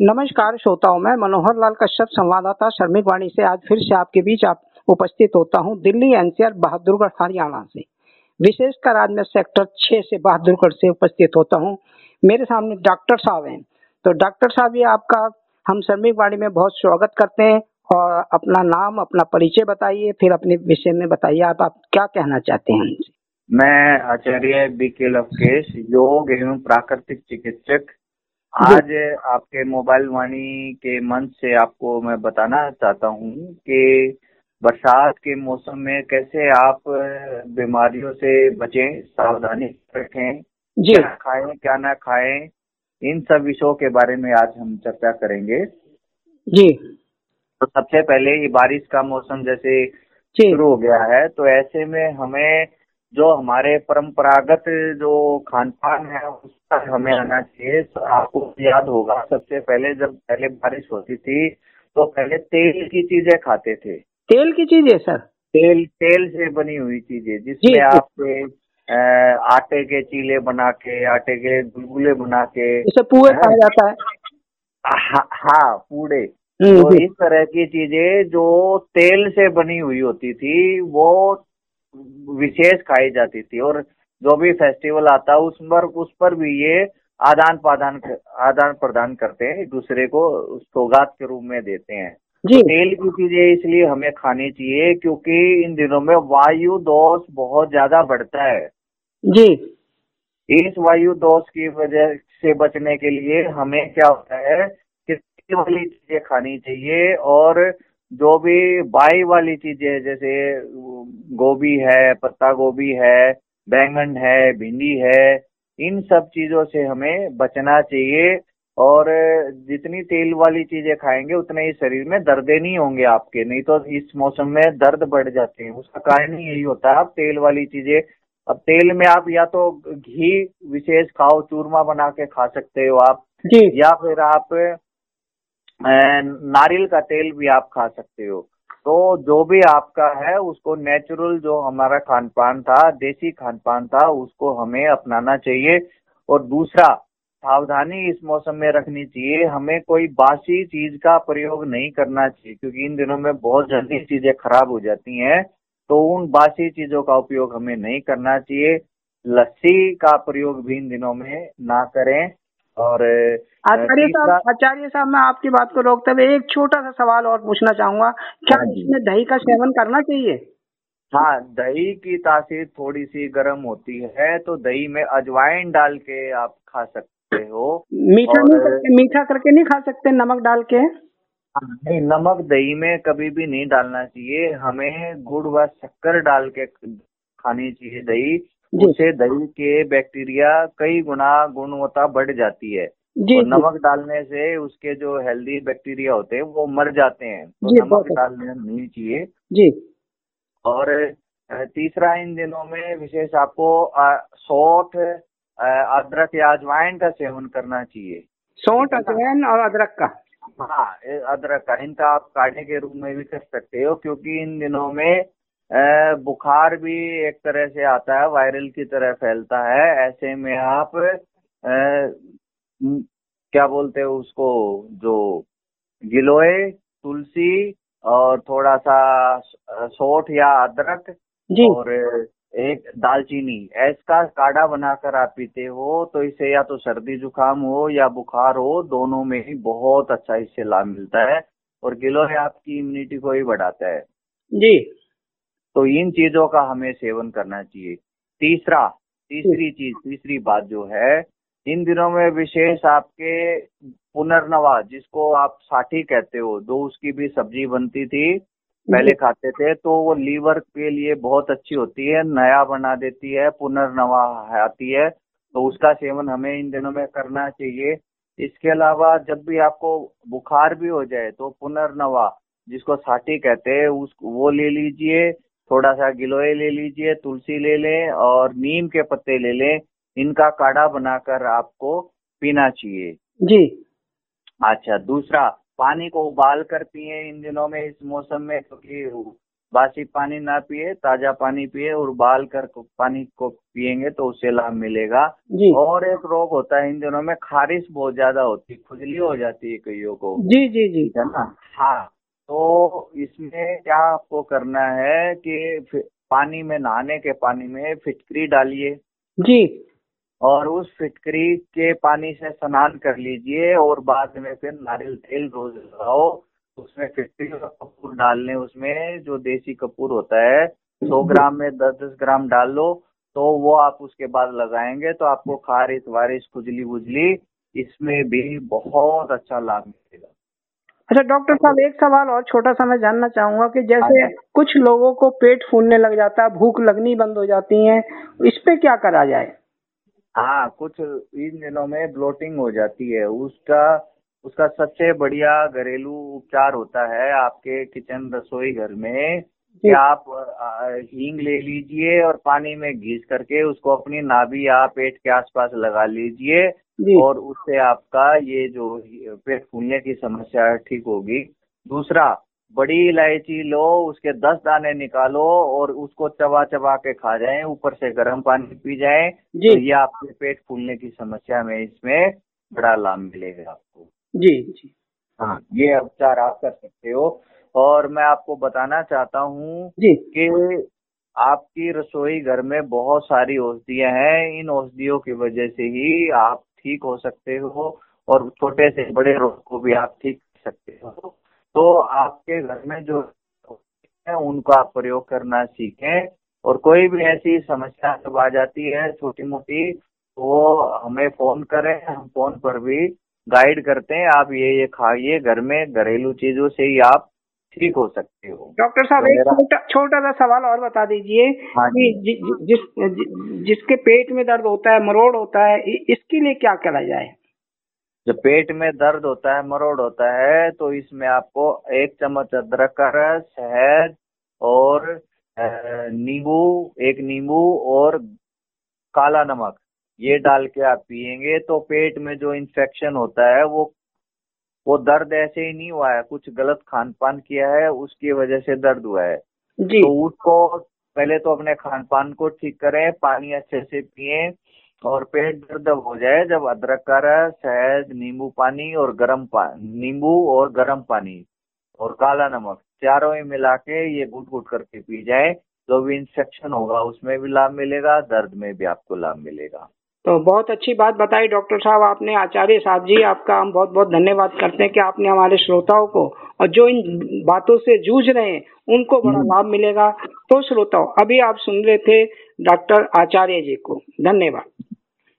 नमस्कार श्रोताओं, मैं मनोहर लाल कश्यप, संवाददाता श्रमिक वाणी से आज फिर से आपके बीच उपस्थित होता हूं। दिल्ली एनसीआर बहादुरगढ़ हरियाणा से, विशेषकर आज मैं सेक्टर 6 से बहादुरगढ़ से उपस्थित होता हूं। मेरे सामने डॉक्टर साहब हैं। तो डॉक्टर साहब, ये आपका हम श्रमिक वाणी में बहुत स्वागत करते हैं। और अपना नाम, अपना परिचय बताइए, फिर अपने विषय में बताइए, आप क्या कहना चाहते हैं। मैं आचार्य बीके लवकेश, योग एवं प्राकृतिक चिकित्सक, आज आपके मोबाइल वाणी के मंच से आपको मैं बताना चाहता हूँ कि बरसात के मौसम में कैसे आप बीमारियों से बचें, सावधानी रखें, क्या खाएं क्या ना खाएं, इन सब विषयों के बारे में आज हम चर्चा करेंगे। जी। तो सबसे पहले ये बारिश का मौसम जैसे शुरू हो गया है, तो ऐसे में हमें जो हमारे परंपरागत जो खान पान है उस पर हमें आना चाहिए। तो आपको याद होगा, सबसे पहले जब पहले बारिश होती थी तो पहले तेल की चीजें खाते थे। तेल की चीजें सर? तेल से बनी हुई चीजें, जिसमें आप आटे के चीले बना के, आटे के गुलगुले बना के, इसे पुए कहा जाता है। हाँ, पूड़े। तो इस तरह की चीजें जो तेल से बनी हुई होती थी वो विशेष खाई जाती थी। और जो भी फेस्टिवल आता है उस पर भी ये आदान प्रदान करते हैं, एक दूसरे को सौगात के रूप में देते हैं। तो तेल की चीजें इसलिए हमें खानी चाहिए क्योंकि इन दिनों में वायु दोष बहुत ज्यादा बढ़ता है जी। इस वायु दोष की वजह से बचने के लिए हमें क्या होता है कि तेल वाली चीजें खानी चाहिए। और जो भी बाई वाली चीजें जैसे गोभी है, पत्ता गोभी है, बैंगन है, भिंडी है, इन सब चीजों से हमें बचना चाहिए। और जितनी तेल वाली चीजें खाएंगे उतने ही शरीर में दर्दे नहीं होंगे आपके। नहीं तो इस मौसम में दर्द बढ़ जाते हैं, उसका कारण ही यही होता है। आप तेल वाली चीजें, अब तेल में आप या तो घी विशेष खाओ, चूरमा बना के खा सकते हो आप जी। या फिर आप नारियल का तेल भी आप खा सकते हो। तो जो भी आपका है उसको नेचुरल, जो हमारा खान पान था, देसी खान पान था, उसको हमें अपनाना चाहिए। और दूसरा, सावधानी इस मौसम में रखनी चाहिए, हमें कोई बासी चीज का प्रयोग नहीं करना चाहिए क्योंकि इन दिनों में बहुत जल्दी चीजें खराब हो जाती हैं। तो उन बासी चीजों का उपयोग हमें नहीं करना चाहिए। लस्सी का प्रयोग भी इन दिनों में ना करें। और आचार्य साहब, मैं आपकी बात को रोकते हुए एक छोटा सा सवाल और पूछना चाहूंगा, क्या इसमें दही का सेवन करना चाहिए? हाँ, दही की तासीर थोड़ी सी गर्म होती है, तो दही में अजवाइन डाल के आप खा सकते हो। मीठा करके नहीं खा सकते, नमक डाल के? नहीं, नमक दही में कभी भी नहीं डालना चाहिए। हमें गुड़ व शक्कर डाल के खानी चाहिए दही। उससे दही के बैक्टीरिया कई गुना गुणवत्ता बढ़ जाती है। और नमक डालने से उसके जो हेल्दी बैक्टीरिया होते हैं वो मर जाते हैं, तो नमक डालना नहीं चाहिए जी। और तीसरा, इन दिनों में विशेष आपको सौंठ, अदरक या अजवाइन का सेवन करना चाहिए। सौंठ, अजवाइन और अदरक का? हाँ, अदरक का, इनका आप काढ़े के रूप में भी कर सकते हो क्योंकि इन दिनों में बुखार भी एक तरह से आता है, वायरल की तरह फैलता है। ऐसे में आप क्या बोलते हो उसको, जो गिलोय, तुलसी और थोड़ा सा सौंठ या अदरक और एक दालचीनी, इसका काढ़ा बनाकर आप पीते हो तो इससे या तो सर्दी जुकाम हो या बुखार हो, दोनों में ही बहुत अच्छा इससे लाभ मिलता है। और गिलोय आपकी इम्यूनिटी को ही बढ़ाता है जी। तो इन चीजों का हमें सेवन करना चाहिए। तीसरी बात जो है, इन दिनों में विशेष आपके पुनर्नवा, जिसको आप साठी कहते हो, जो उसकी भी सब्जी बनती थी पहले खाते थे, तो वो लीवर के लिए बहुत अच्छी होती है, नया बना देती है, पुनर्नवा आती है, तो उसका सेवन हमें इन दिनों में करना चाहिए। इसके अलावा जब भी आपको बुखार भी हो जाए तो पुनर्नवा, जिसको साठी कहते हैं, वो ले लीजिए, थोड़ा सा गिलोय ले लीजिए, तुलसी ले लें और नीम के पत्ते ले लें, इनका काढ़ा बनाकर आपको पीना चाहिए जी। अच्छा, दूसरा, पानी को उबाल कर पिए इन दिनों में, इस मौसम में, क्योंकि बासी पानी ना पिए, ताजा पानी पिए और उबाल कर पानी को पिएंगे तो उससे लाभ मिलेगा। जी और एक रोग होता है इन दिनों में, खारिश बहुत ज्यादा होती है, खुजली हो जाती है कईयों को, जी जी जी ठीक है ना। हाँ, तो इसमें क्या आपको करना है कि पानी में, नहाने के पानी में फिटकरी डालिए जी और उस फिटकरी के पानी से स्नान कर लीजिए और बाद में फिर नारियल तेल रोज लगाओ। उसमें फिटकरी और कपूर डाल लें, उसमें जो देसी कपूर होता है 100 ग्राम में 10-10 ग्राम डाल लो, तो वो आप उसके बाद लगाएंगे तो आपको खारिश वारिश खुजली बुजली इसमें भी बहुत अच्छा लाभ मिलेगा। अच्छा डॉक्टर साहब, एक सवाल और छोटा सा मैं जानना चाहूंगा कि हाँ जैसे जी। कुछ लोगों को पेट फूलने लग जाता है, भूख लगनी बंद हो जाती है, इस पे क्या करा जाए? हाँ, कुछ इन दिनों में ब्लोटिंग हो जाती है, उसका उसका सबसे बढ़िया घरेलू उपचार होता है आपके किचन रसोई घर में कि जी आप हींग ले लीजिए और पानी में घिस करके उसको अपनी नाभि या पेट के आसपास लगा लीजिए जी और उससे आपका ये जो पेट फूलने की समस्या है ठीक होगी। दूसरा, बड़ी इलायची लो, उसके 10 दाने निकालो और उसको चबा चबा के खा जाएं, ऊपर से गर्म पानी पी जाएं, जी तो ये आपके पेट फूलने की समस्या में इसमें बड़ा लाभ मिलेगा आपको। जी जी हाँ, ये उपचार आप कर सकते हो। और मैं आपको बताना चाहता हूँ जी कि आपकी रसोई घर में बहुत सारी औषधियाँ हैं, इन औषधियों की वजह से ही आप ठीक हो सकते हो और छोटे से बड़े रोग को भी आप ठीक कर सकते हो। तो आपके घर में जो है उनका आप प्रयोग करना सीखें और कोई भी ऐसी समस्या जब आ जाती है छोटी मोटी, तो वो हमें फोन करें, हम फोन पर भी गाइड करते हैं। आप ये खाइए, घर में घरेलू चीजों से ही आप ठीक हो सकते हो। डॉक्टर साहब, तो एक मेरा, छोटा छोटा सा सवाल और बता दीजिए हाँ कि जी, जिसके पेट में दर्द होता है, मरोड़ होता है, इसके लिए क्या करा जाए? जब पेट में दर्द होता है, मरोड़ होता है, तो इसमें आपको 1 चम्मच अदरक का रस, शहद और नींबू, एक नींबू और काला नमक, ये डाल के आप पिएंगे तो पेट में जो इन्फेक्शन होता है वो दर्द ऐसे ही नहीं हुआ है, कुछ गलत खान पान किया है उसकी वजह से दर्द हुआ है, जी तो उसको पहले तो अपने खान पान को ठीक करें, पानी अच्छे से पिए और पेट दर्द हो जाए जब अदरक का रस, शहद, नींबू पानी और गर्म पानी, नींबू और गर्म पानी और काला नमक चारों ही मिला के ये घुट घुट करके पी जाए, जो भी इंफेक्शन होगा उसमें भी लाभ मिलेगा, दर्द में भी आपको लाभ मिलेगा। तो बहुत अच्छी बात बताई डॉक्टर साहब आपने। आचार्य साहब जी, आपका हम बहुत बहुत धन्यवाद करते हैं कि आपने हमारे श्रोताओं को, और जो इन बातों से जूझ रहे हैं उनको बड़ा लाभ मिलेगा। तो श्रोताओं, अभी आप सुन रहे थे डॉक्टर आचार्य जी को। धन्यवाद।